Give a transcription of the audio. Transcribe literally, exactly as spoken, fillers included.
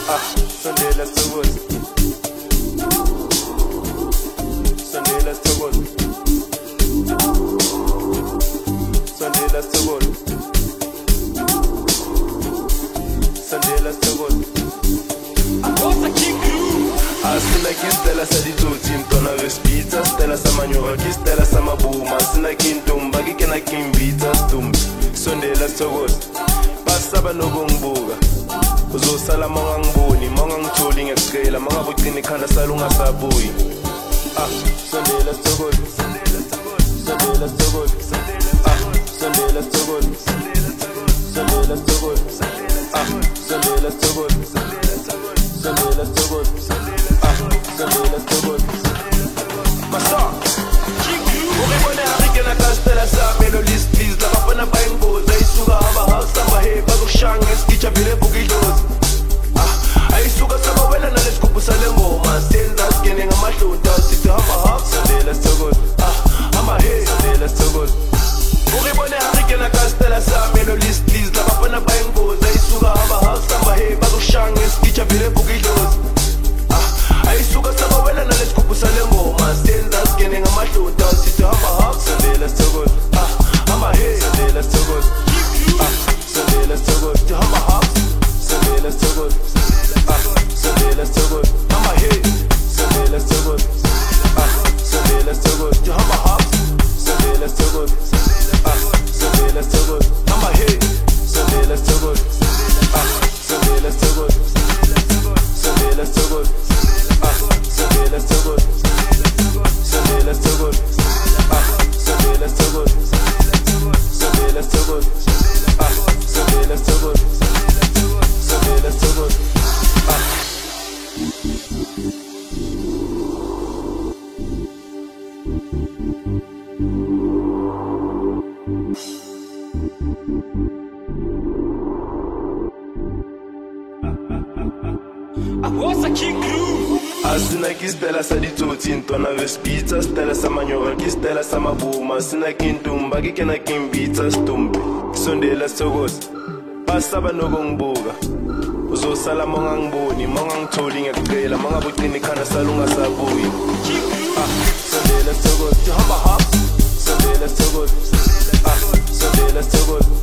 Ah, sondela sithokoze. Sondela sithokoze. Sondela sithokoze. Sondela sithokoze. Asina kistela sa ditsotsi ntona re spitsa stela sa manyora ke stela sa mabuma sina kintumba ke kena kimbitsa stumbi sondela sithokoze basaba nobongibuka uzosala monga ngiboni monga ngitholi ngiyacela monga bucini khanda sala ungasabuyi ah sondela sithokoze sondela sithokoze ah sondela sithokoze sondela sithokoze ah sondela sithokoze sondela sithokoze Sondela sithokoze. Masa Ukibone harike na kastela sa melodies please la bafana bayingozi ayisuka hamba house samba hey bakushanga iskicha vile bukidozi ah ayisuka samba wena nalesigubhu sale ngoma senza sigene ngamahlonta sithi hamba house sondela sithokoze ah hamba hey sondela sithokoze Ukibone harike na kastela sa melodies please la bafana bayingozi ayisuka hamba house samba hey bakushanga iskicha vile bukidozi ayisuka saba wena nalesigubhu sale ngoma senza sigene ngamahlonta sithi hamba hamba sondela sithokoze ah hamba hey sondela sithokoze ah sondela sithokoze hamba hamba sondela sithokoze ah sondela sithokoze hamba hey sondela sithokoze ah sondela sithokoze hamba hamba sondela sithokoze ah sondela sithokoze hamba hey sondela sithokoze ah sondela sithokoze sondela sithokoze Sondela sithokoze. Sondela sithokoze. Ah, sondela sithokoze. Sondela sithokoze. Ah, sondela sithokoze. Sondela sithokoze. Ah. Asina kistela sa ditsotsi ntona re spitsa stela sa manyora ke stela sa mabuma sina kintumba ke kena kimbitsa stumbi sondela sithokoze basaba nobongibuka uzosala monga ngiboni monga ngitholi ngiyacela monga bucini khanda sala ungasabuyi ah sondela sithokoze hamba hamba sondela sithokoze ah sondela sithokoze